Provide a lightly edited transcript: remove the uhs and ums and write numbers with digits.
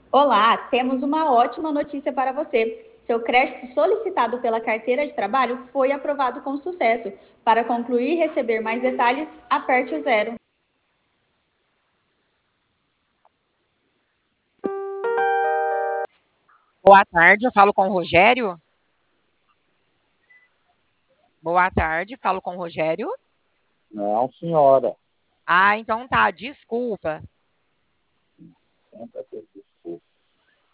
Olá, temos uma ótima notícia para você. Seu crédito solicitado pela carteira de trabalho foi aprovado com sucesso. Para concluir e receber mais detalhes, aperte o zero. Boa tarde, eu falo com o Rogério. Boa tarde, falo com o Rogério. Não, senhora. Ah, então tá, desculpa.